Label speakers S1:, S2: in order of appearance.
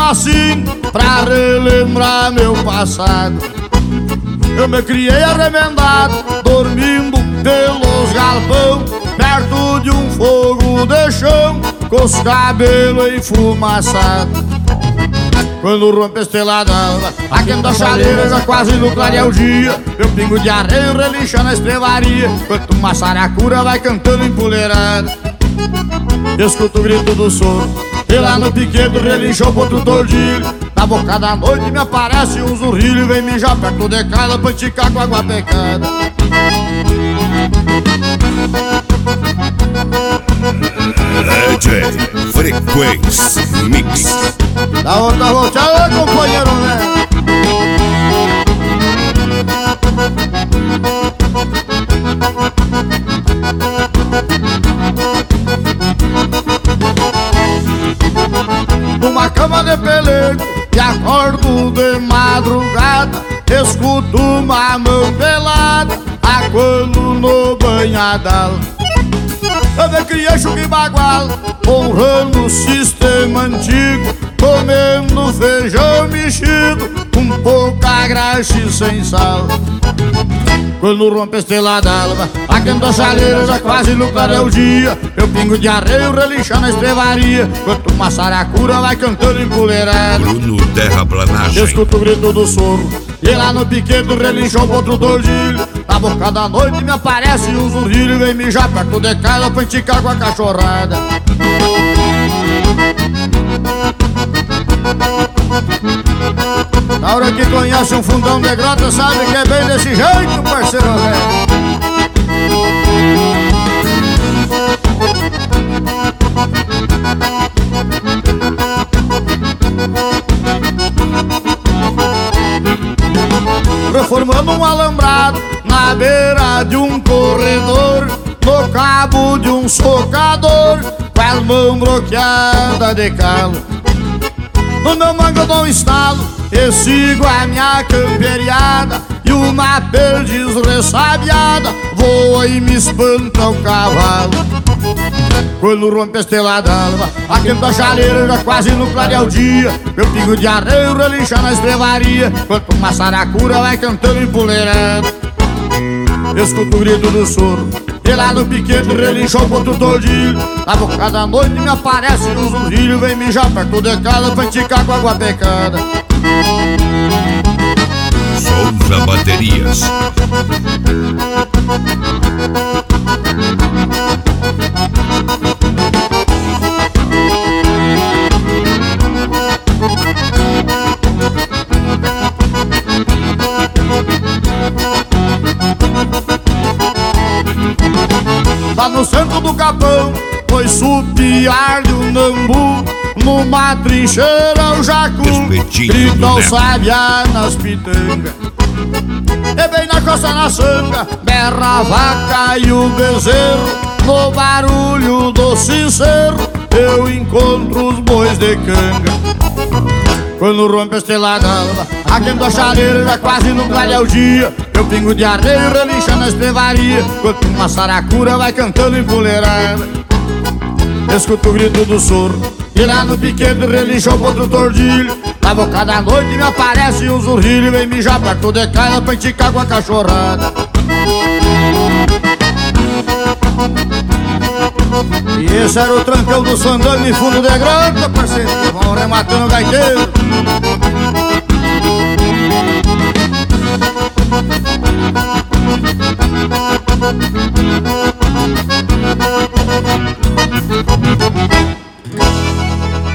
S1: assim pra relembrar meu passado. Eu me criei arremendado, dormindo pelos galpão, perto de um fogo de chão, com os cabelos enfumaçados. Quando rompe a estrela d'alva, aquendo a chaleira já quase no clarear o dia, meu pingo de areia relincha na estrevaria, enquanto uma saracura vai cantando empoleirada. Escuto o grito do soro, e lá no piquedo relinchou pro outro tordilho. Na boca da noite me aparece um zurrilho, vem mijar perto de casa pra esticar com água pecada.
S2: DJ Frequência Mix.
S1: Da outra volteada, companheiro, né? Numa cama de pelego e acordo de madrugada, escuto uma mão pelada aguando no banhadal. Eu me criei chuca e bagual, honrando o sistema antigo, comendo feijão mexido, com pouca graxa e sem sal. Quando rompe a estrela d'alva, aquendo a chaleira já quase no clarear o dia, meu pingo de areia relincha na estrevaria, enquanto uma saracura vai cantando empoleirada.
S2: Bruno Terraplanagem.
S1: Escuto o grito do soro, e lá no piquedo relinchou pro outro tordilho. Na boca da noite me aparece um zurrilho, vem mijar perto de casa pra esticar com a cachorrada. Na hora que conhece um fundão de grota, sabe que é bem desse jeito, parceiro velho. Reformando um alambrado na beira de um corredor, no cabo de um socador, com as mãos bloqueadas de calo. No meu mango eu dou um estalo e sigo a minha camperiada, e uma perdiz ressabiada voa e me espanta o cavalo. Quando rompe a estrela d'alva, aquendo a chaleira já quase no clarear o dia, meu pingo de areia relincha na estrevaria, enquanto uma saracura vai cantando empoleirada. Escuto o grito do soro, e lá no piquete relinchou pro outro tordilho. Na boca da noite me aparece um zurrilho, vem mijar perto de casa pra esticar com água pecada.
S2: Souza Baterias.
S1: Lá no centro do capão, foi supiar de um nambu, numa trincheira o jacu grita o sabiá nas pitangas. E bem na costa na sanga, berra a vaca e o bezerro, no barulho do sincero eu encontro os bois de canga. Quando rompe a estrela d'alva, aquendo a chaleira já quase no clarear o dia, meu pingo de areia relincha na estrevaria, enquanto uma saracura vai cantando empoleirada. Escuto o grito do soro, e lá no piquete relinchou pro outro tordilho. Na boca da noite me aparece um zurrilho, vem mijar perto de casa pra esticar com a cachorrada. E esse era o trancão do Sandano em fundo de grota, parceiro, vão rematando o gaiteiro.